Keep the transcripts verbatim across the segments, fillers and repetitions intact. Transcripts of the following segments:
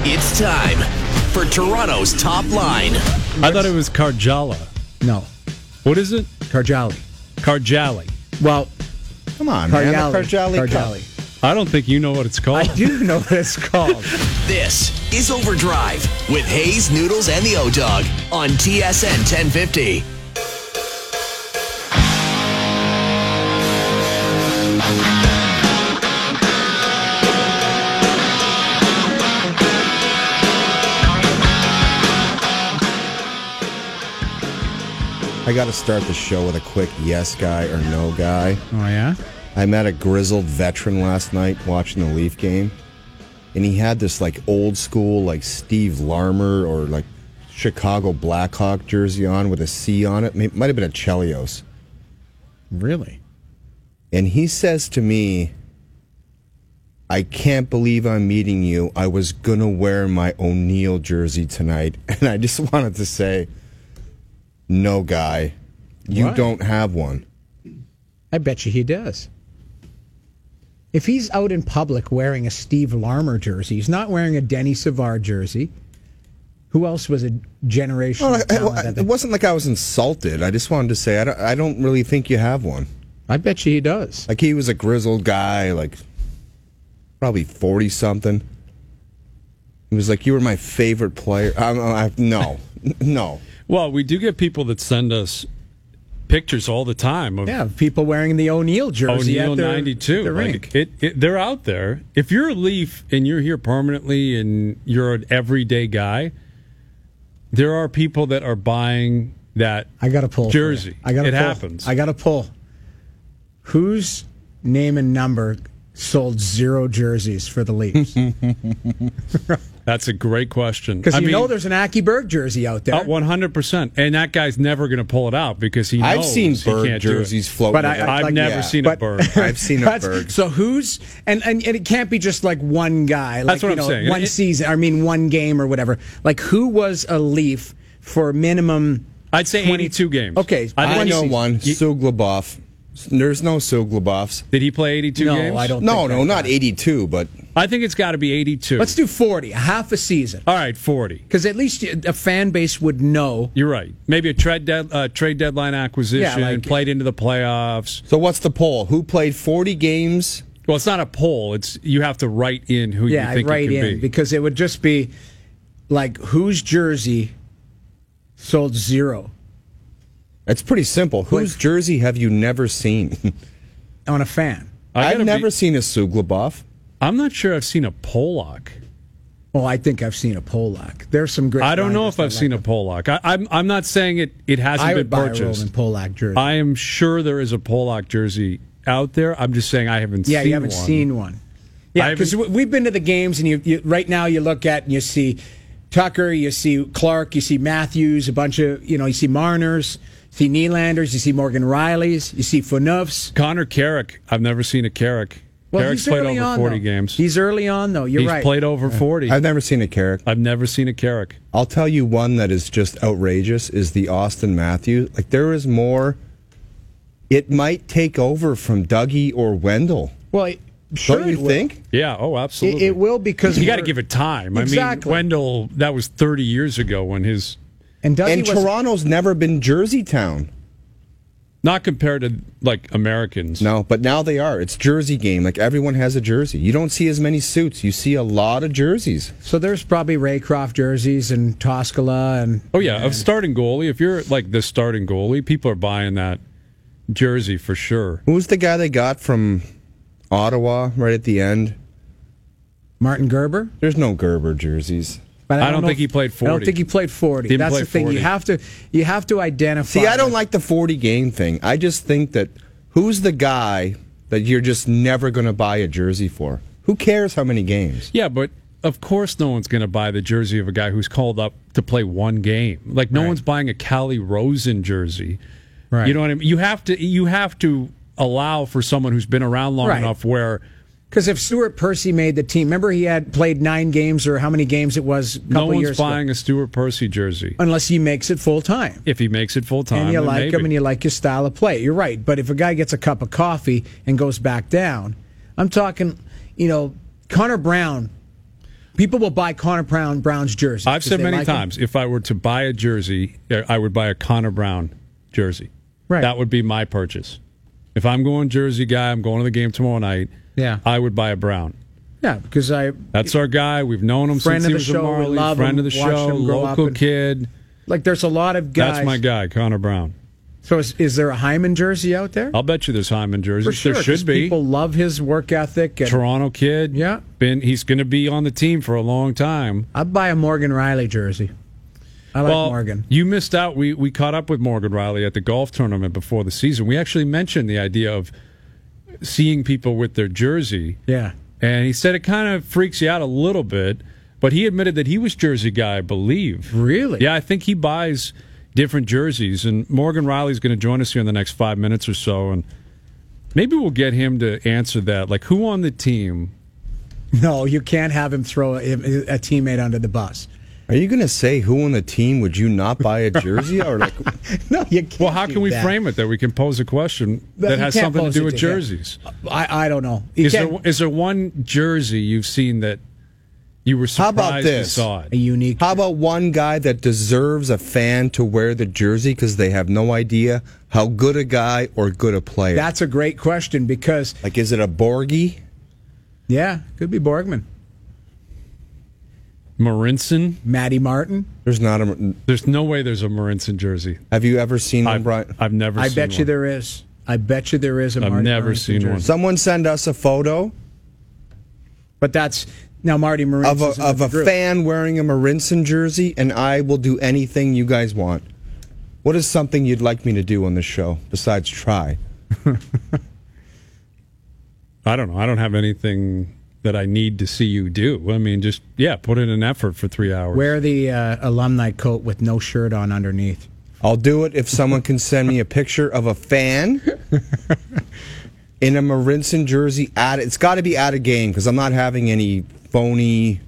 It's time for Toronto's Top Line. I thought it was Karjala. No. What is it? Karjali. Karjali. Well, come on, Karjali. man. The Karjali. Karjali. I don't think you know what it's called. I do know what it's called. This is Overdrive with Hayes, Noodles, and the O-Dog on T S N ten fifty. I got to start the show with a quick yes guy or no guy. Oh, yeah? I met a grizzled veteran last night watching the Leaf game, and he had this like old school like Steve Larmer or like Chicago Blackhawk jersey on with a C on it. It might have been a Chelios. Really? And he says to me, I can't believe I'm meeting you. I was going to wear my O'Neill jersey tonight. And I just wanted to say, no, guy, you Why? don't have one. I bet you he does. If he's out in public wearing a Steve Larmer jersey, he's not wearing a Denny Savard jersey. Who else was a generational Well, I- talent? I- at it the- wasn't like I was insulted. I just wanted to say I don't, I don't really think you have one. I bet you he does. Like he was a grizzled guy, like probably forty something. He was like, "You were my favorite player." I, I, no, no. Well, we do get people that send us pictures all the time of Yeah, people wearing the O'Neill jersey O'Neill at their, ninety-two. the Like, rink. it, it, they're out there. If you're a Leaf and you're here permanently and you're an everyday guy, there are people that are buying that I got to pull jersey. For you. I got it pull. happens. I got to pull. Whose name and number sold zero jerseys for the Leafs? That's a great question. Because I you mean, know there's an Aki Berg jersey out there. uh, one hundred percent. And that guy's never going to pull it out because he knows I've seen he Berg can't do it. jerseys floating. But I- around. I've like- never yeah. seen But- a Berg. I've seen a That's- Berg. So who's and, and and it can't be just like one guy. Like, That's what you I'm know, saying. One It- season. I mean, one game or whatever. Like who was a Leaf for minimum? I'd say twenty eighty-two games. Okay, I I think know he's- one. he- Suglobov. There's no Suglobovs. Did he play eighty-two No, games? I don't. No, think no, that not guy. eighty-two, but I think it's got to be eighty-two. Let's do forty, a half a season, All right, forty. because at least a fan base would know. You're right. Maybe a trade, dead, uh, trade deadline acquisition, Yeah, like- played into the playoffs. so what's the poll? Who played forty games? Well, it's not a poll. It's you have to write in who Yeah, you think right it could in be. because it would just be like whose jersey sold zero It's pretty simple. Whose Like- jersey have you never seen? on a fan. I I've gotta never be- seen a Suglobov. I'm not sure I've seen a Pollock. Oh, I think I've seen a Polak. There's some great. I don't know grinders if I've that seen like a Pollock. I, I'm I'm not saying it. It hasn't I been would buy a purchased. Roman Polak jersey. I am sure there is a Pollock jersey out there. I'm just saying I haven't. yeah, seen you haven't one. seen one. Yeah, I because haven't- we've been to the games, and you, you right now you look at and you see Tucker, you see Clark, you see Matthews, a bunch of you know, you see Marners, you see Nylanders, you see Morgan Rileys, you see Funoofs. Connor Carrick. I've never seen a Carrick. Well, Carrick's he's played early over on, forty though. games. He's early on though. You're He's right. played over forty. I've never seen a Carrick. I've never seen a Carrick. I'll tell you one that is just outrageous is the Austin Matthews. Like there is more. It might take over from Dougie or Wendell. Well, it- sure Don't you it will. think? Yeah. Oh, It, absolutely. it will because You got to we're- give it time. Exactly. I mean, Wendell. That was thirty years ago when his. And Dougie And was, Toronto's never been Jersey Town. Not compared to like Americans. No, but now they are. It's Jersey game. Like everyone has a jersey. You don't see as many suits. You see a lot of jerseys. So there's probably Raycroft jerseys and Toscala and Oh yeah, of starting goalie. If you're like the starting goalie, people are buying that jersey for sure. Who's the guy they got from Ottawa right at the end? Martin Gerber. There's no Gerber jerseys. But I don't know think if- he played I forty. don't think he played forty. Didn't That's play the thing. forty. You have to you have to identify. See, I don't like the forty game thing. I just think that who's the guy that you're just never going to buy a jersey for? Who cares how many games? Yeah, but of course no one's going to buy the jersey of a guy who's called up to play one game. Like no Right. one's buying a Cali Rosen jersey. Right. You know what I mean? You have to you have to allow for someone who's been around long Right. enough where Because if Stuart Percy made the team, remember he had played nine games or how many games it was a couple no one's years buying ago. a Stuart Percy jersey. Unless he makes it full time. If he makes it full time, And you then like maybe. him and you like his style of play. You're right. But if a guy gets a cup of coffee and goes back down, I'm talking, you know, Connor Brown People will buy Connor Brown Brown's jersey. I've said they many like him. times, if I were to buy a jersey, uh, I would buy a Connor Brown jersey. Right. That would be my purchase. If I'm going jersey guy, I'm going to the game tomorrow night. Yeah. I would buy a Brown. Yeah, because I That's our guy. We've known him Friend since of he the was a show, we Marley. love Friend him, of the watched show, him grow up local and- kid. like. There's a lot of guys. That's my guy, Connor Brown. So is, is there a Hyman jersey out there? I'll bet you there's Hyman jerseys. For sure, there 'cause should be. People love his work ethic. And Toronto kid. Yeah. Been he's going to be on the team for a long time. I'd buy a Morgan Riley jersey. I like well, Morgan. You missed out. We we caught up with Morgan Riley at the golf tournament before the season. We actually mentioned the idea of seeing people with their jersey. Yeah. And he said it kind of freaks you out a little bit, but he admitted that he was jersey guy, I believe. Really? Yeah, I think he buys different jerseys. And Morgan Riley's going to join us here in the next five minutes or so. And maybe we'll get him to answer that. Like, who on the team? No, you can't have him throw a, a teammate under the bus. Are you going to say who on the team would you not buy a jersey? Or like, No, you can't. Well, how do can we that. frame it that we can pose a question But that you has can't something to pose do it with to him. jerseys? I, I don't know. You Is can't- there, is there one jersey you've seen that you were How surprised about you this? saw a it? unique. how about one guy that deserves a fan to wear the jersey because they have no idea how good a guy or good a player? That's a great question because like, is it a Borgie? yeah, could be Borgman, Marinson? Matty Martin. There's not a. There's no way there's a Marinson jersey. Have you ever seen one, I've, Brian? I've never I seen bet one. you there is. I bet you there is a I've Marty never Marinson seen jersey. one. Someone send us a photo But that's now Marty Marinson of a of a fan wearing a Marinson jersey, and I will do anything you guys want. What is something you'd like me to do on the show besides try? I don't know. I don't have anything that I need to see you do. I mean, just, yeah, put in an effort for three hours. Wear the uh, alumni coat with no shirt on underneath. I'll do it if someone can send me a picture of a fan in a Marinson jersey. At it's got to be at a game because I'm not having any phony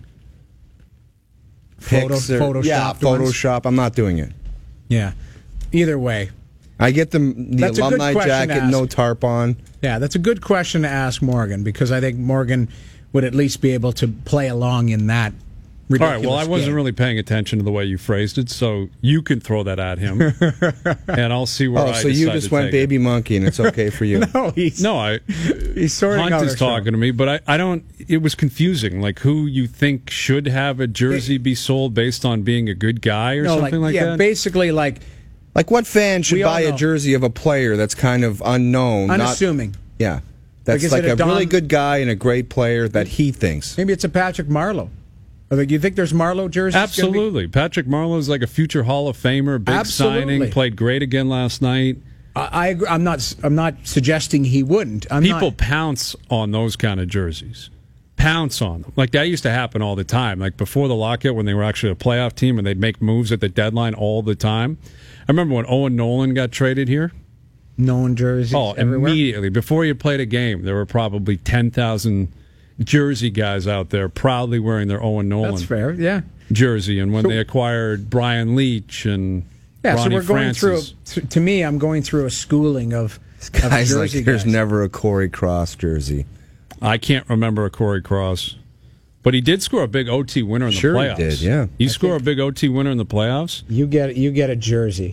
Photo, pics or- Photoshop. Yeah, Photoshop. I'm not doing it. Yeah. Either way. I get the the That's a good alumni question to jacket, no ask. tarp on. Yeah, that's a good question to ask Morgan because I think Morgan would at least be able to play along in that. All right, Ridiculous well, I wasn't game. really paying attention to the way you phrased it, so you can throw that at him, and I'll see where Oh, I so you decide just to went take baby it. monkey, and it's okay for you. No, he's No, I. he's sorting Hunt out is our show. talking to me, but I, I don't. It was confusing, like who you think should have a jersey be sold based on being a good guy or No, something like, yeah, that. basically like Like, what fan should We all buy a know. jersey of a player that's kind of unknown? not- unassuming. yeah, that's is like, it a a really Don- good guy and a great player that he thinks. Maybe it's a Patrick Marlowe. Or like, you think there's Marlowe jerseys? gonna be- Absolutely, Patrick Marlowe's like a future Hall of Famer, big Absolutely. signing, played great again last night. I, I agree. I'm not. I'm not suggesting he wouldn't. I'm People not, pounce on those kind of jerseys. Pounce on them. Like that used to happen all the time. Like before the lockout when they were actually a playoff team and they'd make moves at the deadline all the time. I remember when Owen Nolan got traded here. known jerseys. Oh, everywhere. immediately. Before you played a game, there were probably ten thousand Jersey guys out there proudly wearing their Owen Nolan That's fair. Yeah. jersey. And when So- they acquired Brian Leach and Yeah. Ronnie so we're going Francis, through. To me, I'm going through a schooling of, of Guys, like, jersey there's guys. never a Corey Cross jersey. I can't remember a Corey Cross. But he did score a big O T winner in the Sure he playoffs. did, yeah. You score a big O T winner in the playoffs? You get you get a jersey.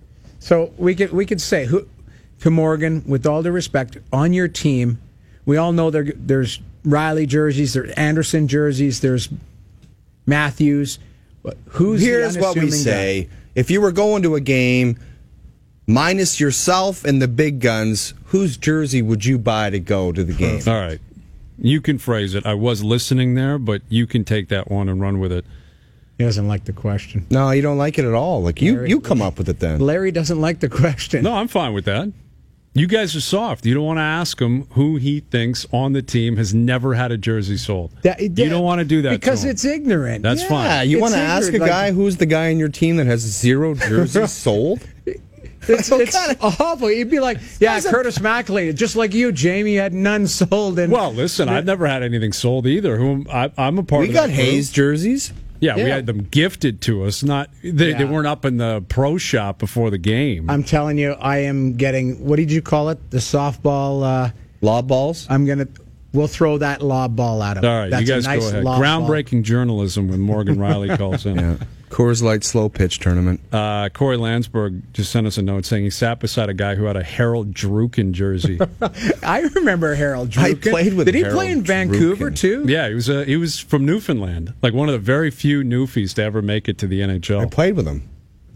So we could we could say who to Morgan, with all due respect, on your team, we all know there there's Riley jerseys, there's Anderson jerseys, there's Matthews. But who's the Here's what we unassuming say: if you were going to a game, minus yourself and the big guns, whose jersey would you buy to go to the game? All right. You can phrase it. I was listening there, but you can take that one and run with it. He doesn't like the question. No, you don't like it at all. Like you, Larry- you come up with it then. Larry doesn't like the question. No, I'm fine with that. You guys are soft. You don't want to ask him who he thinks on the team has never had a jersey sold. That- you don't want to do that to because him. it's ignorant. That's Yeah, fine. Yeah, you it's want to ask a ignorant, guy like- who's the guy in your team that has zero jerseys sold? It's, it's awful. You'd be like, yeah, Curtis McElhinney, just like you, Jamie, had none sold. And Well, listen, I've never had anything sold either. Who I, I'm a part We of got that crew. Hayes jerseys. Yeah, we Yeah. had them gifted to us. Not they, they Yeah. weren't up in the pro shop before the game. I'm telling you, I am getting, what did you call it? The softball. Uh, Lob balls. I'm going to, we'll throw that lob ball at him. All right, That's you guys a nice go ahead. lob Groundbreaking ball. journalism when Morgan Riley calls in. Yeah. Coors Light slow pitch tournament. Uh, Corey Landsberg just sent us a note saying he sat beside a guy who had a Harold Druken jersey. I remember Harold Druken. I played with Did he Harold play in Vancouver Druken. too? Yeah, he was uh, he was from Newfoundland, like one of the very few Newfies to ever make it to the N H L. I played with him.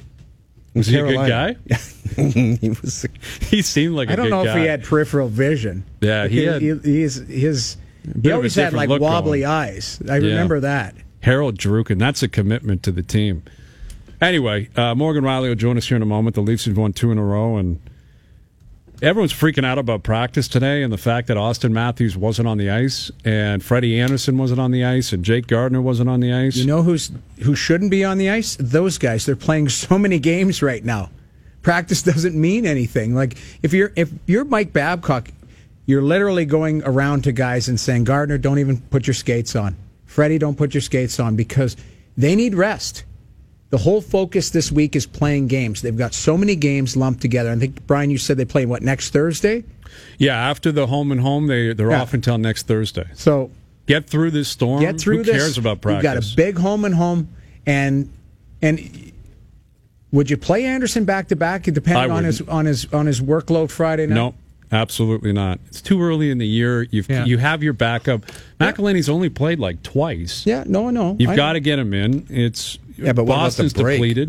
Was he a good Carolina. guy? He was. He seemed like a I don't good know guy. if he had peripheral vision. Yeah, Like, he had- he, his his bit he of a always had different like look wobbly going. eyes. I Yeah. remember that. Harold Druken, that's a commitment to the team. Anyway, uh, Morgan Riley will join us here in a moment. The Leafs have won two in a row, and everyone's freaking out about practice today and the fact that Austin Matthews wasn't on the ice, and Freddie Anderson wasn't on the ice, and Jake Gardner wasn't on the ice. You know who's who shouldn't be on the ice? Those guys. They're playing so many games right now. Practice doesn't mean anything. Like if you're if you're Mike Babcock, you're literally going around to guys and saying, Gardner, don't even put your skates on. Freddie, don't put your skates on, because they need rest. The whole focus this week is playing games. They've got so many games lumped together. I think, Brian, you said they play, what, next Thursday? Yeah, after the home and home, they, they're Yeah. off until next Thursday. So Get through this storm. get through Who this. cares about practice? You've got a big home and home. And and would you play Anderson back-to-back, depending I on his, wouldn't. on, his, on his workload Friday night? No, absolutely not. It's too early in the year. You've, Yeah. You have your backup. McElhinney's only played like twice. Yeah, no, no. You've I- got to get him in. It's Yeah, but what about Boston's the break? depleted.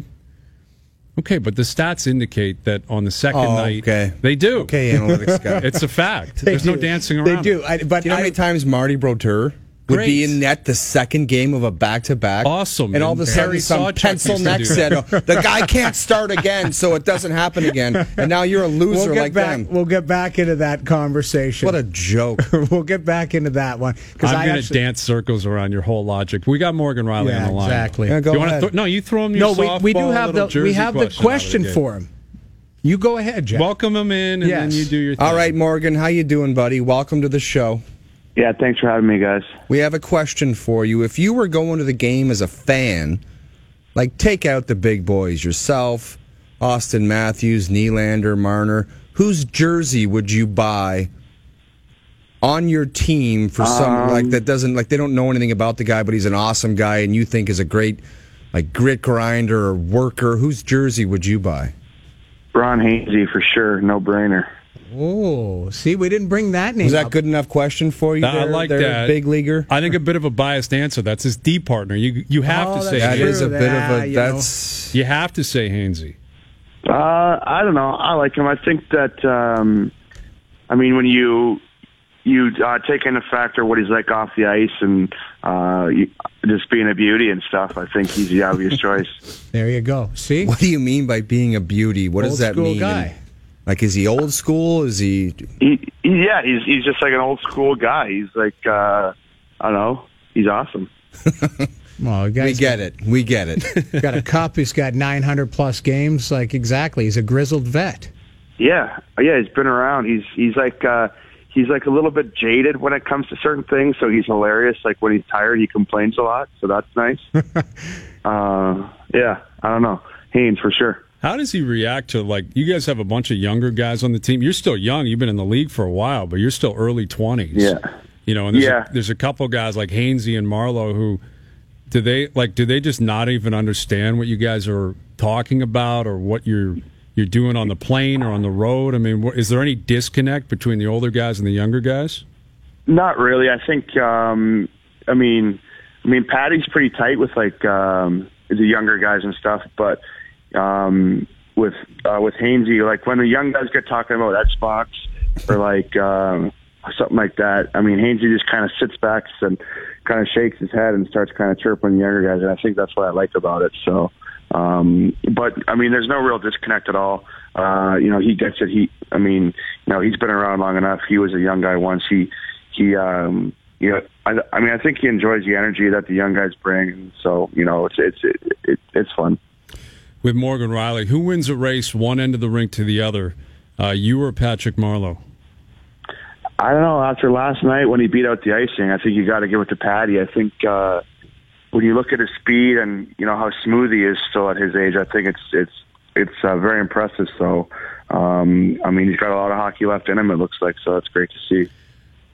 Okay, but the stats indicate that on the second Oh, night, okay. they do. Okay, analytics guy. It's a fact. They There's no do. dancing They around. do. it. I, but Do you know how I, many times Marty Brodeur would be Great. in net the second game of a back-to-back? Awesome, And all of a and sudden, Terry some Sawchuk pencil used to neck do said, that. oh, the guy can't start again, so it doesn't happen again. And now you're a loser we'll get like back. them. We'll get back into that conversation. What a joke. we'll get back into that one. I'm I going to actually- dance circles around your whole logic. We got Morgan Riley Yeah, on the line. exactly. Yeah, go you wanna ahead. Th- no, you throw him your No, we, we do softball have little the we Jersey have the question out of the question gate. for him. You go ahead, Jeff. Welcome him in, and Yes. then you do your thing. All right, Morgan, how you doing, buddy? Welcome to the show. Yeah, thanks for having me, guys. We have a question for you. If you were going to the game as a fan, like take out the big boys, yourself, Austin Matthews, Nylander, Marner, whose jersey would you buy on your team for some Um, like that doesn't like they don't know anything about the guy, but he's an awesome guy and you think is a great like grit grinder or worker? Whose jersey would you buy? Ron Hainsey for sure, no brainer. Oh, see, we didn't bring that name Was that up. good enough question for you? I there, like there, that. big leaguer. I think a bit of a biased answer. That's his D partner. You you have Oh, to that's say That true. is a bit Yeah, of a you know. that's you have to say Hainsey. Uh, I don't know. I like him. I think that, um, I mean, when you you uh, take into factor what he's like off the ice and uh, you, just being a beauty and stuff, I think he's the obvious choice. There you go. See, What do you mean by being a beauty? What Old does that school mean? guy. Like, is he old school? Is he? He, he, yeah, he's he's just like an old school guy. He's like, uh, I don't know, he's awesome. well, the We guy's get it. We get it. got a cup. He's got nine hundred plus games. Like exactly, he's a grizzled vet. Yeah, yeah, he's been around. He's he's like uh, he's like a little bit jaded when it comes to certain things. So he's hilarious. Like when he's tired, he complains a lot. So that's nice. uh, yeah, I don't know, Haynes for sure. How does he react to, like, you guys have a bunch of younger guys on the team? You're still young. You've been in the league for a while, but you're still early twenties. Yeah. You know, and there's, Yeah. a, there's a couple guys like Hainsey and Marlowe who, do they, like, do they just not even understand what you guys are talking about or what you're you're doing on the plane or on the road? I mean, wh- is there any disconnect between the older guys and the younger guys? Not really. I think. Um, I mean, I mean, Patty's pretty tight with like um, the younger guys and stuff, but um, with uh, with Hainsey, like when the young guys get talking about Xbox or like um, something like that, I mean, Hainsey just kind of sits back and kind of shakes his head and starts kind of chirping the younger guys, and I think that's what I like about it. So, um, but I mean, there's no real disconnect at all. Uh, you know, he gets it. He, I mean, you know, he's been around long enough. He was a young guy once. He, he, um, you know, I, I mean, I think he enjoys the energy that the young guys bring, and so you know, it's it's it, it, it's fun. With Morgan Riley, who wins a race one end of the rink to the other, uh, you or Patrick Marleau? I don't know. After last night when he beat out the icing, I think you got to give it to Patty. I think uh, when you look at his speed and you know how smooth he is still at his age, I think it's it's it's uh, very impressive. So, um, I mean, he's got a lot of hockey left in him. It looks like, so it's great to see.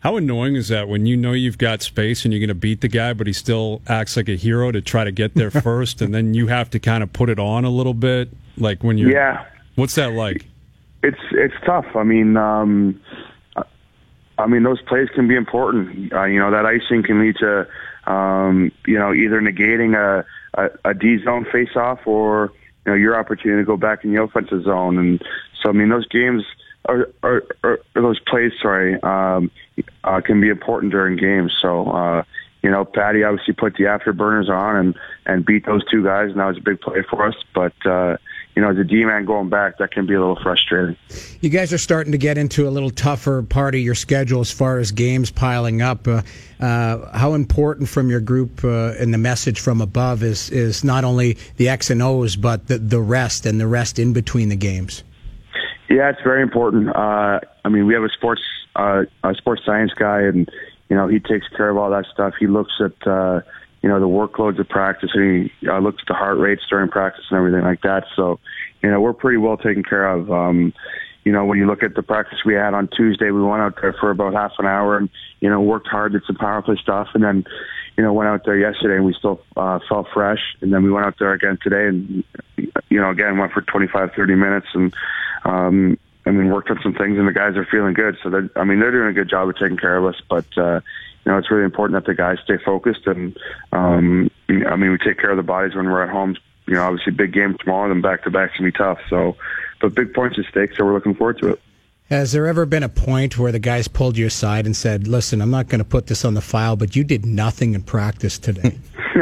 How annoying is that when you know you've got space and you're going to beat the guy, but he still acts like a hero to try to get there first, and then you have to kind of put it on a little bit? Like when you're. Yeah. What's that like? It's it's tough. I mean, um, I mean those plays can be important. Uh, you know, that icing can lead to, um, you know, either negating a, a, a D zone face-off or, you know, your opportunity to go back in the offensive zone. And so, I mean, those games are, are, are or those plays, sorry, um, uh, can be important during games. So, uh, you know, Patty obviously put the afterburners on and, and beat those two guys, and that was a big play for us. But, uh, you know, as a D-man going back, that can be a little frustrating. You guys are starting to get into a little tougher part of your schedule as far as games piling up. Uh, uh, how important from your group uh, and the message from above is, is not only the X and O's, but the, the rest and the rest in between the games? Yeah, it's very important. Uh, I mean, we have a sports uh, a sports science guy, and, you know, he takes care of all that stuff. He looks at, uh, you know, the workloads of practice, and he uh, looks at the heart rates during practice and everything like that. So, you know, we're pretty well taken care of. Um, you know, when you look at the practice we had on Tuesday, we went out there for about half an hour and, you know, worked hard, did some power play stuff, and then, you know, went out there yesterday and we still uh, felt fresh. And then we went out there again today and, you know, again, went for twenty-five, thirty minutes and, um, I mean, worked on some things, and the guys are feeling good. So, they're, I mean, they're doing a good job of taking care of us, but, uh, you know, it's really important that the guys stay focused. And, um, I mean, we take care of the bodies when we're at home. You know, obviously big game tomorrow, then back-to-back's going to be tough. So, but big points at stake, so we're looking forward to it. Has there ever been a point where the guys pulled you aside and said, listen, I'm not going to put this on the file, but you did nothing in practice today?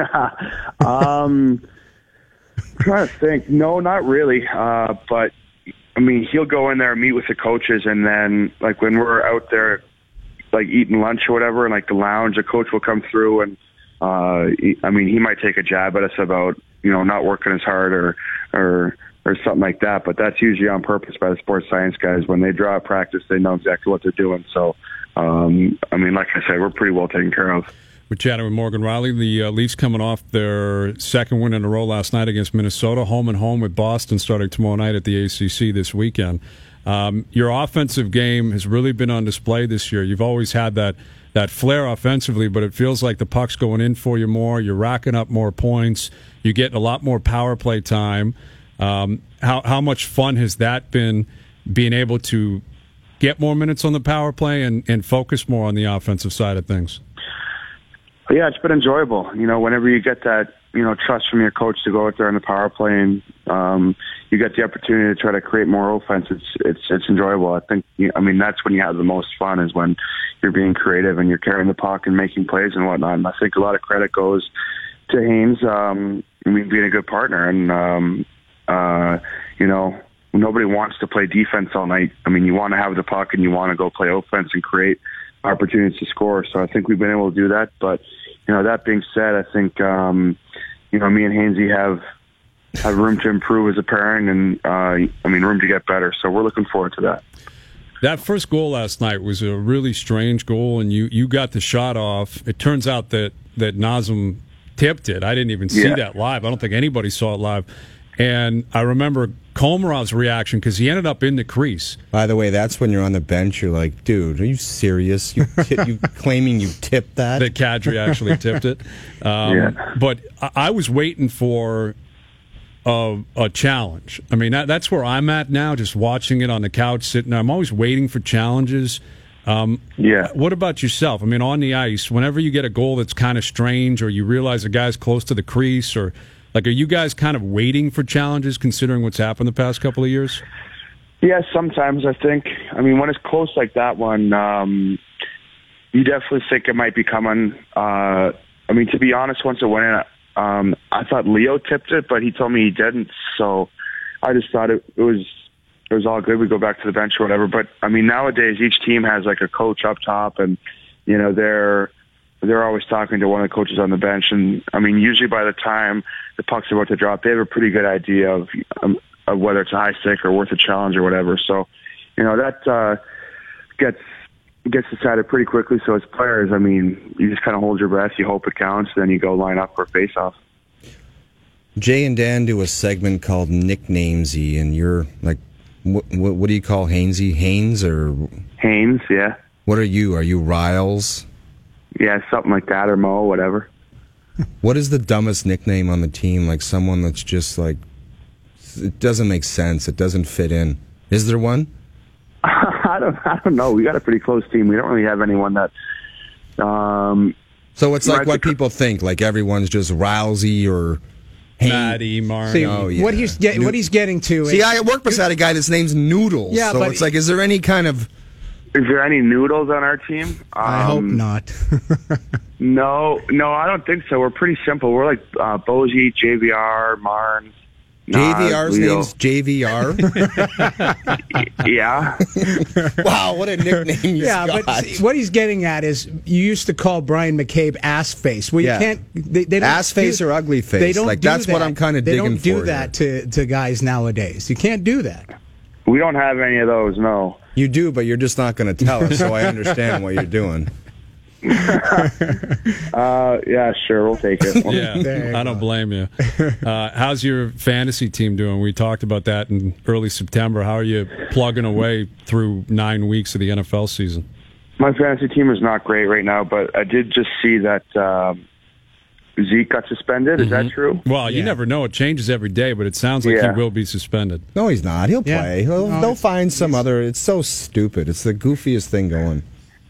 um, I'm trying to think. No, not really. Uh, but, I mean, he'll go in there and meet with the coaches, and then, like, when we're out there, like, eating lunch or whatever, and, like, the lounge, a coach will come through, and, uh, he, I mean, he might take a jab at us about, you know, not working as hard or, or, or something like that, but that's usually on purpose by the sports science guys. When they draw a practice, they know exactly what they're doing. So, um, I mean, like I said, we're pretty well taken care of. We're chatting with Morgan Rielly. The uh, Leafs coming off their second win in a row last night against Minnesota, home and home with Boston starting tomorrow night at the A C C this weekend. Um, your offensive game has really been on display this year. You've always had that that flair offensively, but it feels like the puck's going in for you more. You're racking up more points. You're getting a lot more power play time. Um, how how much fun has that been, being able to get more minutes on the power play and, and focus more on the offensive side of things? Yeah, it's been enjoyable. You know, whenever you get that, you know, trust from your coach to go out there on the power play and um, you get the opportunity to try to create more offense, it's it's it's enjoyable. I think, I mean, that's when you have the most fun, is when you're being creative and you're carrying the puck and making plays and whatnot. And I think a lot of credit goes to Haynes, um, I mean, being a good partner. And, um, uh, you know, nobody wants to play defense all night. I mean, you want to have the puck and you want to go play offense and create opportunities to score. So I think we've been able to do that. But, you know, that being said, I think, um, you know, me and Hainsey have have room to improve as a pairing and, uh, I mean, room to get better. So we're looking forward to that. That first goal last night was a really strange goal, and you, you got the shot off. It turns out that, that Nazem tipped it. I didn't even see Yeah. that live. I don't think anybody saw it live. And I remember Komarov's reaction because he ended up in the crease. By the way, that's when you're on the bench. You're like, dude, are you serious? You, t- you claiming you tipped that? That Kadri actually tipped it. Um, Yeah. But I, I was waiting for a, a challenge. I mean, that, that's where I'm at now, just watching it on the couch, sitting there. I'm always waiting for challenges. Um, Yeah. What about yourself? I mean, on the ice, whenever you get a goal that's kind of strange or you realize a guy's close to the crease, or like, are you guys kind of waiting for challenges considering what's happened the past couple of years? Yeah, sometimes I think. I mean, when it's close like that one, um, you definitely think it might be coming. Uh, I mean, to be honest, once it went in, um, I thought Leo tipped it, but he told me he didn't. So I just thought it, it was it was all good. We go back to the bench or whatever. But I mean, nowadays each team has like a coach up top, and you know they're they're always talking to one of the coaches on the bench. And I mean, usually by the time the puck's about to drop, they have a pretty good idea of um, of whether it's a high stick or worth a challenge or whatever. So, you know, that uh, gets gets decided pretty quickly. So as players, I mean, you just kind of hold your breath, you hope it counts, then you go line up for a face-off. Jay and Dan do a segment called Nicknamesy, and you're like, what, what, what do you call Hainsey? Haynes or Haynes, yeah. What are you? Are you Riles? Yeah, something like that, or Mo, whatever. What is the dumbest nickname on the team? Like someone that's just like, it doesn't make sense. It doesn't fit in. Is there one? I don't. I don't know. We got a pretty close team. We don't really have anyone that. Um, so it's like right, what the, people think. Like everyone's just Rousey or Matty, Martin. See, oh, yeah. what he's get, what he's getting to. See, is, I work beside a guy that's name's Noodles. Yeah, so but it's like, is there any kind of? Is there any noodles on our team? Um, I hope not. no, no, I don't think so. We're pretty simple. We're like uh, Bozy, J V R, Marnes. J V R's Leo. name's J V R. Yeah. Wow, what a nickname you Yeah, got. but see, what he's getting at is you used to call Brian McCabe ass face. Well, you Yeah. can't. They, they don't Ass face do, or ugly face. They don't. Like, do that's that. what I'm kinda They digging don't do for that to to guys nowadays. You can't do that. We don't have any of those, no. You do, but you're just not going to tell us, so I understand what you're doing. Uh, yeah, sure, we'll take it. Yeah, There you I don't go. blame you. Uh, how's your fantasy team doing? We talked about that in early September. How are you plugging away through nine weeks of the N F L season? My fantasy team is not great right now, but I did just see that um, Zeke got suspended. Is Mm-hmm. that true? Well, you Yeah. never know. It changes every day, but it sounds like Yeah. he will be suspended. No, he's not. He'll Yeah. play. He'll, No, they'll find some other. It's so stupid. It's the goofiest thing going.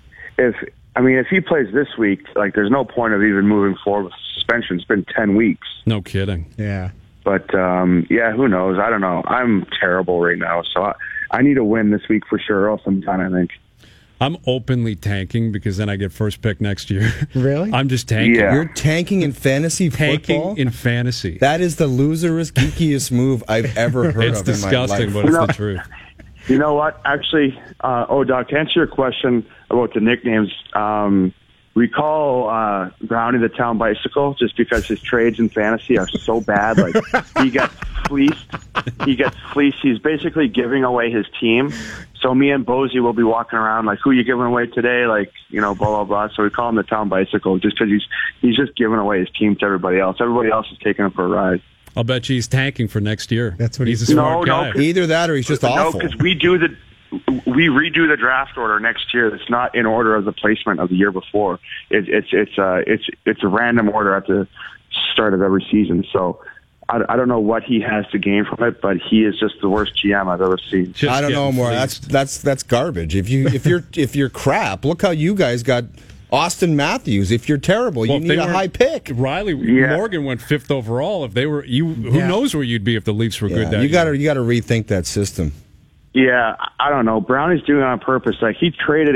If I mean, if he plays this week, like, there's no point of even moving forward with suspension. It's been ten weeks. No kidding. Yeah. But, um, yeah, who knows? I don't know. I'm terrible right now, so I, I need a win this week for sure, or else I'm done, I think. I'm openly tanking because then I get first pick next year. Really? I'm just tanking. Yeah. You're tanking in fantasy Tanking football. in fantasy. That is the loserest, geekiest move I've ever heard It's of in disgusting, my but life. it's No. the truth. You know what? Actually, uh, oh, Doc, to answer your question about the nicknames, um, we call uh, Brownie the town bicycle just because his trades in fantasy are so bad. Like, he gets fleeced. He gets fleeced. He's basically giving away his team. So me and Bozy will be walking around like, who are you giving away today? Like, you know, blah, blah, blah. So we call him the town bicycle just because he's, he's just giving away his team to everybody else. Everybody else is taking him for a ride. I'll bet you he's tanking for next year. That's what he's he's a doing. smart No, no, guy. 'cause- Either that or he's just no, awful. because we do the we redo the draft order next year. It's not in order of the placement of the year before. It, it's it's uh it's it's a random order at the start of every season. So I, I don't know what he has to gain from it, but he is just the worst G M I've ever seen. Just I don't know getting more. fleeced. That's that's that's garbage. If you if you're if you're crap, look how you guys got Austin Matthews. If you're terrible, Well, you if need they a were- high pick. Riley Yeah. Morgan went fifth overall. If they were you, who Yeah. knows where you'd be if the Leafs were good. Yeah, That you got to year. you got to rethink that system. Yeah, I don't know. Brownie's doing it on purpose. Like, he traded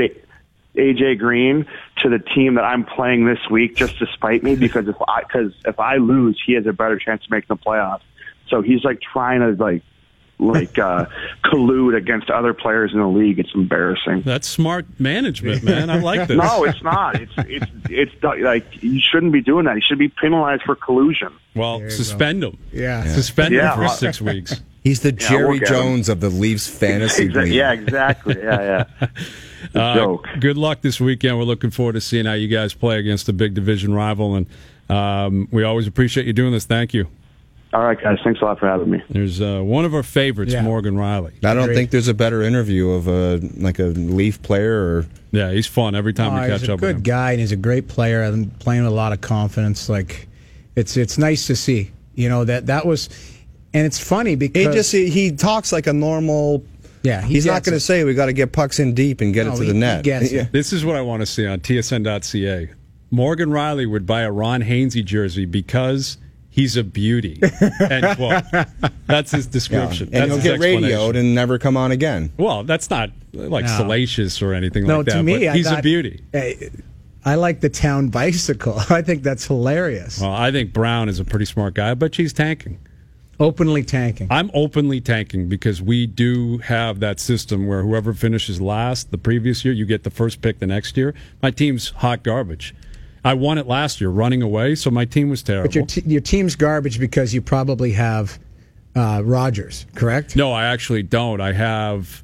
A J Green to the team that I'm playing this week just to spite me because if I because if I lose, he has a better chance of making the playoffs. So he's like trying to like like uh, collude against other players in the league. It's embarrassing. That's smart management, man. I like this. No, it's not. It's it's it's not- like, you shouldn't be doing that. You should be penalized for collusion. Well, you suspend him. Yeah. Suspend Yeah. him for six weeks. He's the Yeah, Jerry we'll get him. Jones of the Leafs fantasy Exa- league. yeah, exactly. Yeah, yeah. It's a Uh, joke. good luck this weekend. We're looking forward to seeing how you guys play against a big division rival, and um, we always appreciate you doing this. Thank you. All right, guys. Thanks a lot for having me. There's uh, one of our favorites, Yeah. Morgan Riley. I don't Agreed. think there's a better interview of a like a Leaf player or Yeah, he's fun every time Oh, we he's catch a up with good him. guy, and he's a great player. And playing with a lot of confidence. Like, it's it's nice to see. You know that that was, and it's funny he because just he, he talks like a normal. yeah, he He's not gets going to it. say we got to get pucks in deep and get No, it to he- the he net. gets it. This is what I want to see on T S N dot C A. Morgan Riley would buy a Ron Hainsey jersey because he's a beauty. End quote. That's his Yeah. description. And That's he'll his get explanation. radioed and never come on again. Well, that's not like No. salacious or anything No, like that. to me, but I he's a thought- beauty. Hey, I like the town bicycle. I think that's hilarious. Well, I think Brown is a pretty smart guy, but she's tanking. Openly tanking. I'm openly tanking because we do have that system where whoever finishes last the previous year, you get the first pick the next year. My team's hot garbage. I won it last year running away, so my team was terrible. But your t- your team's garbage because you probably have uh, Rogers, correct? No, I actually don't. I have.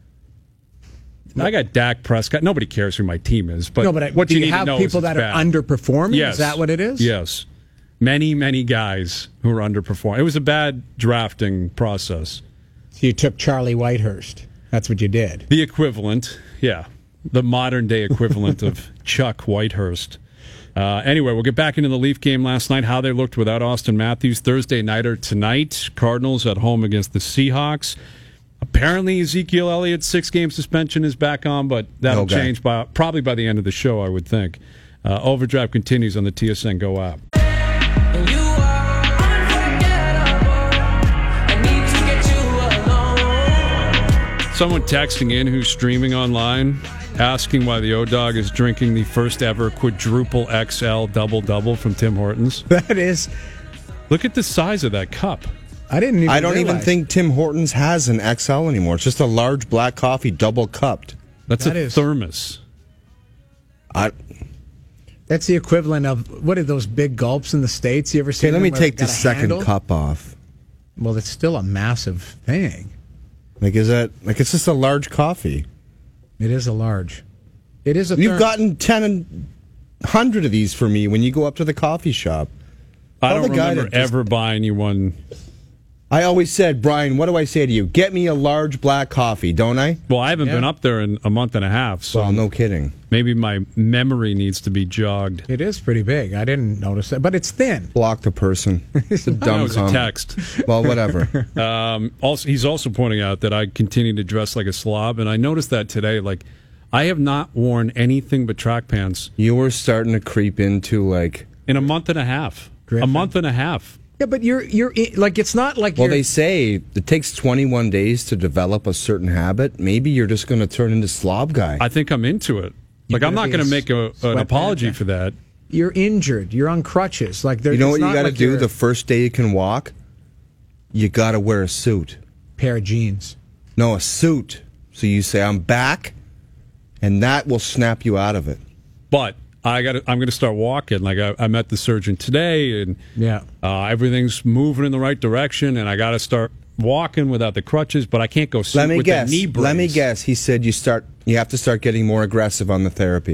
I got Dak Prescott. Nobody cares who my team is, but no, but I, what do you, you, need have to know people is that it's are bad. underperforming? Yes. Is that what it is? Yes, many many guys who are underperforming. It was a bad drafting process. So you took Charlie Whitehurst. That's what you did. The equivalent, yeah. the modern day equivalent of Chuck Whitehurst. Uh, anyway, we'll get back into the Leaf game last night, how they looked without Austin Matthews. Thursday nighter tonight, Cardinals at home against the Seahawks. Apparently, Ezekiel Elliott's six-game suspension is back on, but that'll Okay. change by probably by the end of the show, I would think. Uh, Overdrive continues on the T S N Go app. Someone texting in who's streaming online asking why the O-Dog is drinking the first ever quadruple X L double-double from Tim Hortons. That is, Look at the size of that cup. I didn't even I don't even realize. think Tim Hortons has an X L anymore. It's just a large black coffee, double cupped. That's That a is- thermos. I, That's the equivalent of, what are those big gulps in the States? You ever see okay, let them me where take they the got a second handle? cup off. Well, it's still a massive thing. Like, is that, like, it's just a large coffee. It is a large. It is a You've therm- gotten ten and hundred of these for me when you go up to the coffee shop. I Tell don't the guy remember to just- ever buying you one. I always said, Brian, what do I say to you? Get me a large black coffee, don't I? Well, I haven't Yeah. been up there in a month and a half, so Well, no kidding. maybe my memory needs to be jogged. It is pretty big. I didn't notice that, but it's thin. Block the person. It's a That dumb was a comment. text. Well, whatever. Um, also, he's also pointing out that I continue to dress like a slob, and I noticed that today. Like, I have not worn anything but track pants You were starting to creep into, like, in a month and a half. Griffin. A month and a half. Yeah, but you're you're in- like it's not like well, you're, they say it takes twenty-one days to develop a certain habit. Maybe you're just going to turn into slob guy. I think I'm into it. You Like, I'm gotta not be going to a make a, an sweatband apology guy. for that. you're injured. You're on crutches. Like there, you know it's what you not got to like do you're the first day you can walk? You got to wear a suit. pair of jeans. No, a suit. So you say, I'm back, and that will snap you out of it. But I got. I'm going to start walking. Like I, I met the surgeon today, and Yeah. uh, everything's moving in the right direction. And I got to start walking without the crutches. But I can't go sit Let me with guess. the knee brace. Let me guess. He said you start. You have to start getting more aggressive on the therapy.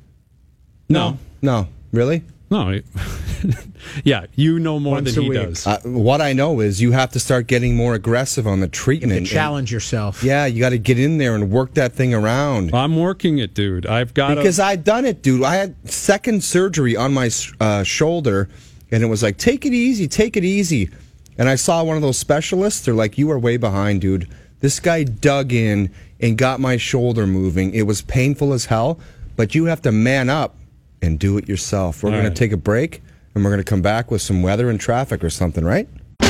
No, No, really? no. it- yeah, you know more Once than a he week. does. Uh, what I know is you have to start getting more aggressive on the You treatment. can And- challenge yourself. yeah, you got to get in there and work that thing around. I'm working it, dude. I've got Because I've done it, dude. I had second surgery on my uh, shoulder, and it was like, take it easy, take it easy. And I saw one of those specialists. They're like, you are way behind, dude. This guy dug in and got my shoulder moving. It was painful as hell, but you have to man up and do it yourself. We're All going right. to take a break, and we're going to come back with some weather and traffic or something, right?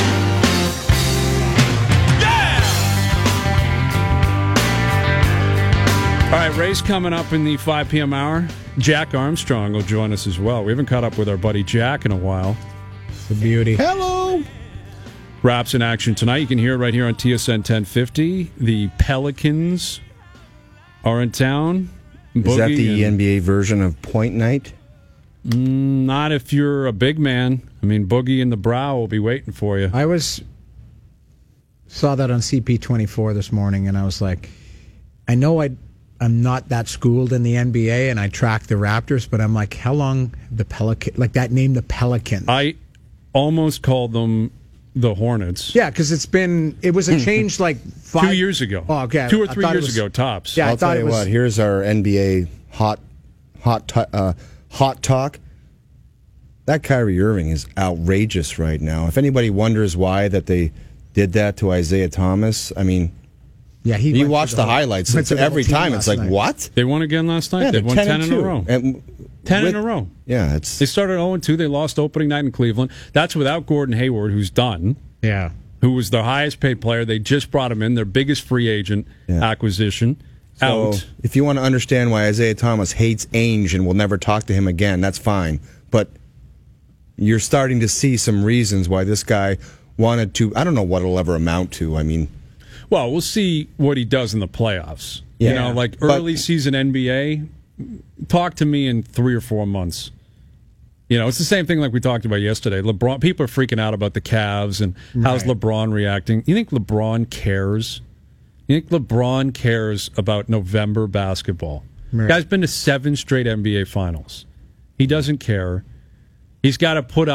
All right, race coming up in the five p.m. hour. Jack Armstrong will join us as well. We haven't caught up with our buddy Jack in a while. The beauty. Hello. Raps in action tonight. You can hear it right here on T S N ten fifty. The Pelicans are in town. Is that Boogie the and- N B A version of Point Night? Not if you're a big man. I mean, Boogie and the Brow will be waiting for you. I was saw that on C P twenty-four this morning, and I was like, I know I I'm not that schooled in the N B A, and I track the Raptors, but I'm like, how long the Pelican like that name, the Pelicans? I almost called them the Hornets. yeah, because it's been it was a change like five Two years ago. Oh, okay, Two or I three thought it years was- ago, tops. Yeah, I I'll thought tell it you was. what. Here's our N B A hot, hot, to- uh, hot talk. That Kyrie Irving is outrageous right now. If anybody wonders why that they did that to Isaiah Thomas, I mean, Yeah, he. you went watch through the whole- highlights. went It's through the whole every team time last it's like, night. what? They won again last night. Yeah, They've they're won ten, ten, and in two. a row. And ten with- in a row. Yeah, it's They started oh and two. They lost opening night in Cleveland. That's without Gordon Hayward, who's done, Yeah, who was their highest paid player. They just brought him in, their biggest free agent Yeah. acquisition. so. Out. If you want to understand why Isaiah Thomas hates Ainge and will never talk to him again, that's fine. But you're starting to see some reasons why this guy wanted to. I don't know what it'll ever amount to. I mean, Well, we'll see what he does in the playoffs. You Yeah. know, like But- early season N B A, talk to me in three or four months. You know, it's the same thing like we talked about yesterday. LeBron, people are freaking out about the Cavs and how's Right. LeBron reacting. You think LeBron cares? You think LeBron cares about November basketball? Right. Guy's been to seven straight N B A finals. He doesn't care. He's got to put out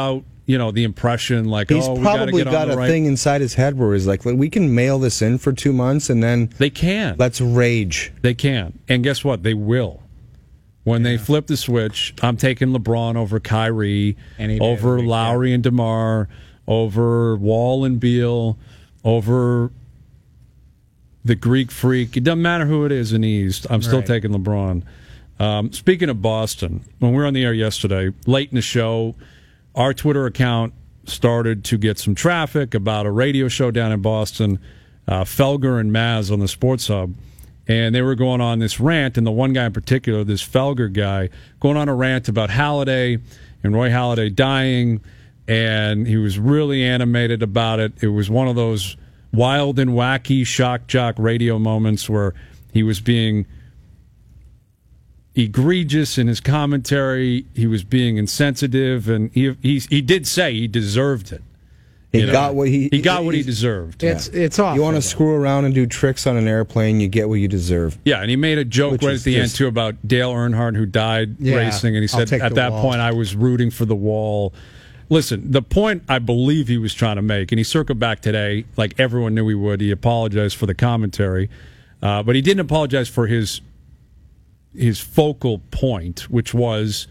you know, the impression like, He's oh, we probably gotta get got on the a right. thing inside his head where he's like, we can mail this in for two months and then They can. let's rage. They can. And guess what? They will. When they flip the switch, I'm taking LeBron over Kyrie, Any day of the over week, Lowry and DeMar, over Wall and Beal, over the Greek Freak. It doesn't matter who it is in the East. I'm still Right. taking LeBron. Um, speaking of Boston, when we were on the air yesterday, late in the show, our Twitter account started to get some traffic about a radio show down in Boston, uh, Felger and Maz on the Sports Hub. And they were going on this rant, and the one guy in particular, this Felger guy, going on a rant about Halladay and Roy Halladay dying, and he was really animated about it. It was one of those wild and wacky shock jock radio moments where he was being egregious in his commentary, he was being insensitive, and he he, he did say he deserved it. He You know, got what he he got what he he's- deserved. It's it's awful. You want to though. screw around and do tricks on an airplane, you get what you deserve. Yeah, and he made a joke Which right is at the end just- too about Dale Earnhardt who died Yeah, racing, and he I'll said take at the that wall. point I was rooting for the wall. Listen, the point I believe he was trying to make, and he circled back today, like everyone knew he would. He apologized for the commentary, uh, but he didn't apologize for his his focal point, which was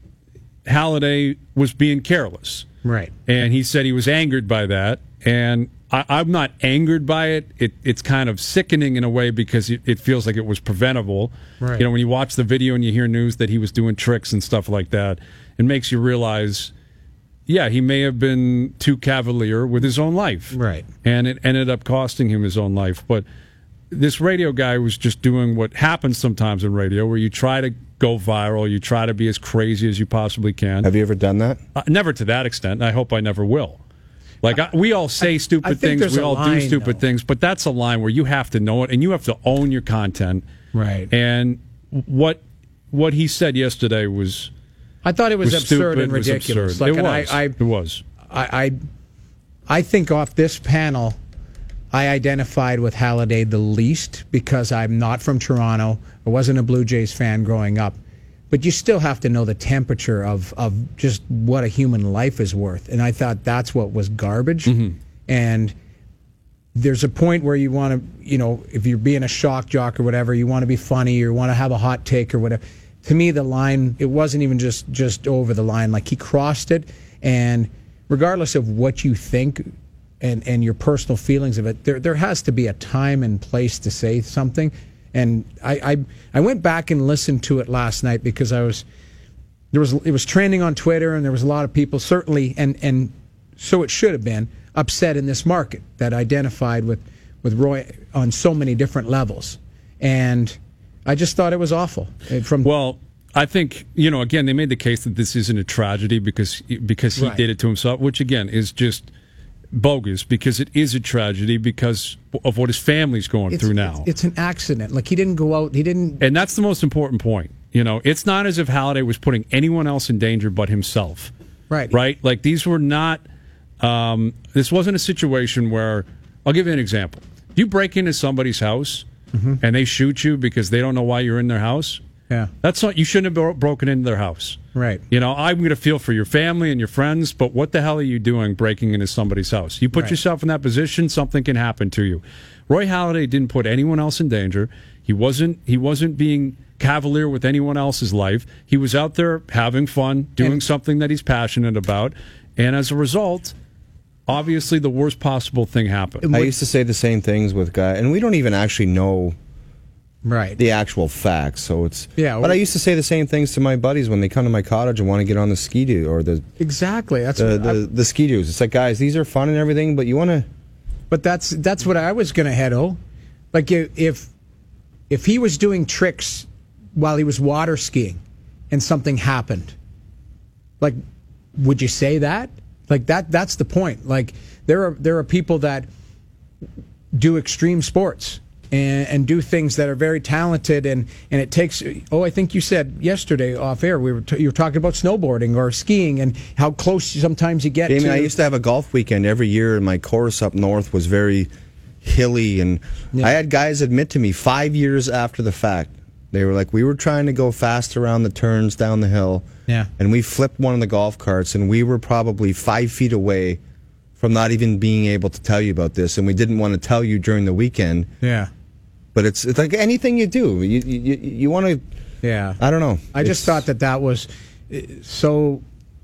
Halladay was being careless. Right. And he said he was angered by that. And I, I'm not angered by it. it. It's kind of sickening in a way because it, it feels like it was preventable. Right. You know, when you watch the video and you hear news that he was doing tricks and stuff like that, it makes you realize, yeah, he may have been too cavalier with his own life. Right. And it ended up costing him his own life. But this radio guy was just doing what happens sometimes in radio, where you try to go viral, you try to be as crazy as you possibly can. Have you ever done that? Uh, never to that extent. I hope I never will. Like I, we all say stupid I think things, there's we a all do line, stupid though. things, but that's a line where you have to know it and you have to own your content. Right. And what what he said yesterday was I thought it was, was absurd stupid, and was ridiculous. absurd. Like, it and was. I, I, it was. I, I, I think off this panel, I identified with Halladay the least because I'm not from Toronto. I wasn't a Blue Jays fan growing up. But you still have to know the temperature of, of just what a human life is worth. And I thought that's what was garbage. Mm-hmm. And there's a point where you want to, you know, if you're being a shock jock or whatever, you want to be funny or want to have a hot take or whatever. To me, the line, it wasn't even just, just over the line. Like, he crossed it. And regardless of what you think and, and your personal feelings of it, there there has to be a time and place to say something. And I, I I went back and listened to it last night because I was there was it was trending on Twitter, and there was a lot of people certainly, and and so it should have been, upset in this market that identified with with Roy on so many different levels. And I just thought it was awful. From Well, I think, you know, again, they made the case that this isn't a tragedy because because he Right. did it to himself, which again is just bogus, because it is a tragedy because of what his family's going it's, through now. it's, it's an accident. Like, he didn't go out. He didn't. And that's the most important point. You know, it's not as if Halladay was putting anyone else in danger but himself. Right. Right? Like, these were not, um, this wasn't a situation where, I'll give you an example. You break into somebody's house and they shoot you because they don't know why you're in their house. Yeah. That's not, you shouldn't have bro- broken into their house. Right. You know, I'm going to feel for your family and your friends, but what the hell are you doing breaking into somebody's house? You put Right. yourself in that position, something can happen to you. Roy Halladay didn't put anyone else in danger. He wasn't he wasn't being cavalier with anyone else's life. He was out there having fun, doing And- something that he's passionate about, and as a result, obviously the worst possible thing happened. I used to say the same things with guys, and we don't even actually know Right. the actual facts. So it's Yeah, But well- I used to say the same things to my buddies when they come to my cottage and want to get on the ski doo or the Exactly. That's the what I- the, the ski doos. It's like, guys, these are fun and everything, but you want to. But that's that's what I was going to head oh. Like, if, if if he was doing tricks while he was water skiing and something happened, like, would you say that? Like, that that's the point. Like, there are there are people that do extreme sports and, and do things that are very talented, and, and it takes, oh, I think you said yesterday off air, we were t- you were talking about snowboarding or skiing and how close sometimes you get Jamie, to. I used to have a golf weekend every year, and my course up north was very hilly, and Yeah. I had guys admit to me five years after the fact, They were like, we were trying to go fast around the turns down the hill. Yeah. And we flipped one of the golf carts, and we were probably five feet away from not even being able to tell you about this. And we didn't want to tell you during the weekend. Yeah. But it's, it's like anything you do. You, you, you want to, Yeah. I don't know. I just It's- thought that that was uh, so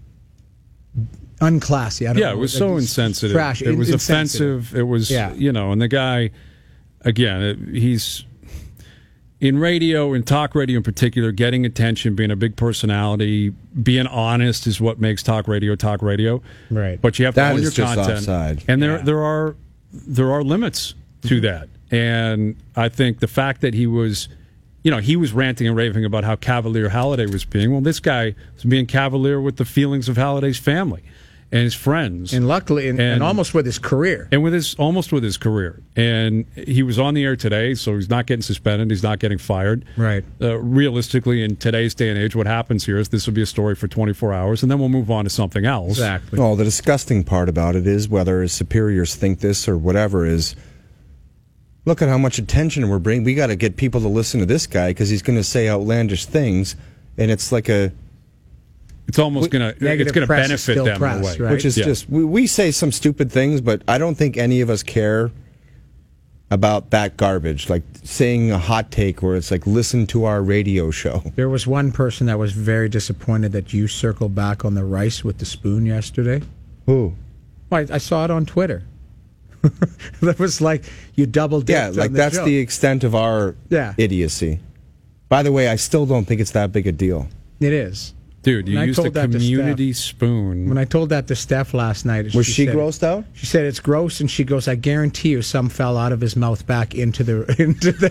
unclassy. I don't Yeah, know. it was Like, so it's insensitive. Trash. It was insensitive. offensive. It was, Yeah. you know, and the guy, again, it, he's in radio, in talk radio in particular, getting attention, being a big personality, being honest is what makes talk radio talk radio. Right. But you have That to own is your just content, offside. and there Yeah. there are there are limits to that. And I think the fact that he was, you know, he was ranting and raving about how cavalier Halliday was being. Well, this guy was being cavalier with the feelings of Halliday's family and his friends, And luckily, and, and, And- almost with his career. and with his almost with his career. And he was on the air today, so he's not getting suspended. He's not getting fired. Right. Uh, realistically, in today's day and age, what happens here is this will be a story for twenty-four hours, and then we'll move on to something else. Exactly. Well, the disgusting part about it is, whether his superiors think this or whatever, is look at how much attention we're bringing. We got to get people to listen to this guy because he's going to say outlandish things, and it's like a, It's almost gonna Negative it's gonna press is benefit still them in press, a way. right? which is Yeah. just we, we say some stupid things, but I don't think any of us care about that garbage. Like saying a hot take where it's like, listen to our radio show. There was one person that was very disappointed that you circled back on the rice with the spoon yesterday. Who? I, I saw it on Twitter. That was like you double dipped. Yeah, on like the that's joke. the extent of our Yeah. idiocy. By the way, I still don't think it's that big a deal. It is. Dude, you And I used a told that to community spoon. When I told that to Steph last night, Was she, said- grossed out? She said it's gross, and she goes, "I guarantee you, some fell out of his mouth back into the into the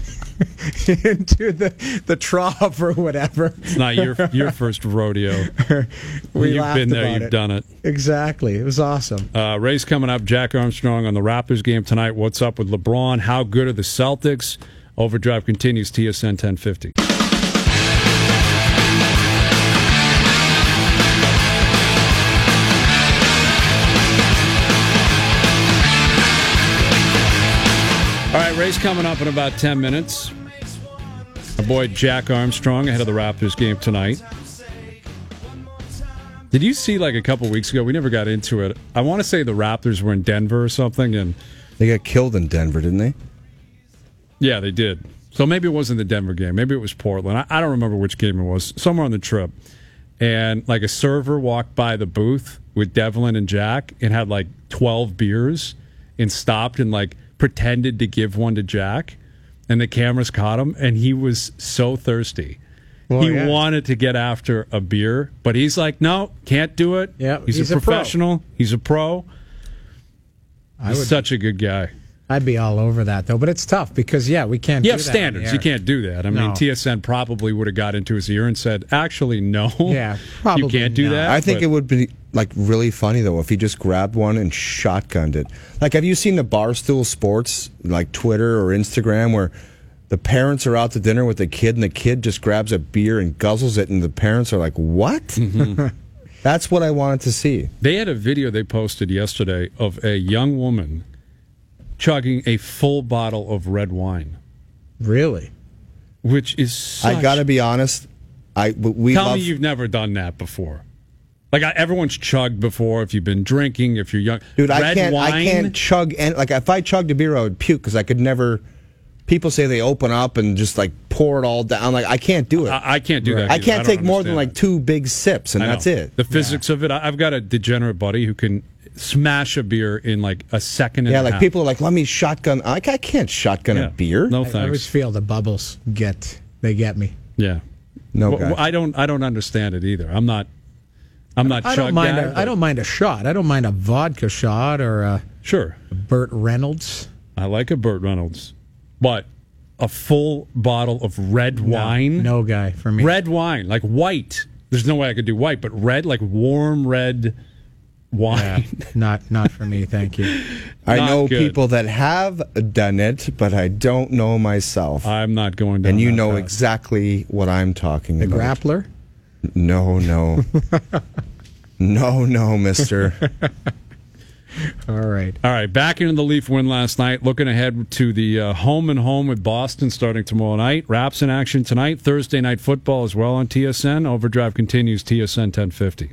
into the the trough or whatever." It's not your your first rodeo. We You've laughed been there, about you've it. done it. Exactly, it was awesome. Uh, race coming up. Jack Armstrong on the Raptors game tonight. What's up with LeBron? How good are the Celtics? Overdrive continues. T S N ten fifty. All right, race coming up in about ten minutes. Our boy Jack Armstrong ahead of the Raptors game tonight. Did you see, like, a couple weeks ago, we never got into it, I want to say the Raptors were in Denver or something, and They got killed in Denver, didn't they? yeah, they did. So maybe it wasn't the Denver game. Maybe it was Portland. I, I don't remember which game it was. Somewhere on the trip. And, like, a server walked by the booth with Devlin and Jack and had, like, twelve beers and stopped and, like, pretended to give one to Jack. And the cameras caught him, and he was so thirsty. Well, he yeah. wanted to get after a beer, but he's like, no, can't do it. Yeah, he's, he's a a pro. professional. He's a pro. I He's would, such a good guy. I'd be all over that though, but it's tough because yeah, we can't. You do have that on standards. the You air. can't do that. I mean, No. T S N probably would have got into his ear and said, actually, no. Yeah, probably You can't do not. that. I think but- it would be like really funny though if he just grabbed one and shotgunned it. Like, have you seen the Barstool Sports, like Twitter or Instagram, where the parents are out to dinner with the kid and the kid just grabs a beer and guzzles it, and the parents are like, "What?" Mm-hmm. That's what I wanted to see. They had a video they posted yesterday of a young woman chugging a full bottle of red wine, Really? which is such... I got to be honest. I we Tell love. me you've never done that before. Like, I, everyone's chugged before if you've been drinking, if you're young. Dude, red I can't. wine, I can't chug. And like, if I chugged a beer, I would puke because I could never. People say they open up and just like pour it all down. Like, I can't do it. I, I can't do that. I either. can't don't take more than understand like two big sips, and I know. that's it. The physics of it. I, I've got a degenerate buddy who can smash a beer in like a second and Yeah, a like half. people are like, let me shotgun. I, I can't shotgun Yeah. a beer. No I always thanks. feel the bubbles get they get me. Yeah. No, Well, guy. I don't. I don't understand it either. I'm not. I'm not. I chug don't mind. guy, A, I but- don't mind a shot. I don't mind a vodka shot or a Sure. Burt Reynolds. I like a Burt Reynolds, but a full bottle of red wine. No guy for me. Red wine, like white. There's no way I could do white, but red, like warm red wine. Yeah, not not for me. Thank you. I not know good. people that have done it, but I don't know myself. I'm not going down. and you that know path. exactly what I'm talking The about. grappler. No, no. no, no, mister. All right. All right, back into the Leaf win last night. Looking ahead to the uh, home and home with Boston starting tomorrow night. Raps in action tonight. Thursday night football as well on T S N. Overdrive continues T S N ten fifty.